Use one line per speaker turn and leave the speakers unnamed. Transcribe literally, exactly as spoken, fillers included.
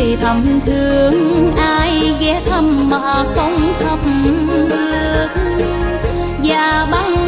người thầm thương, ai ghé thăm mà không thăm lượt. Và băng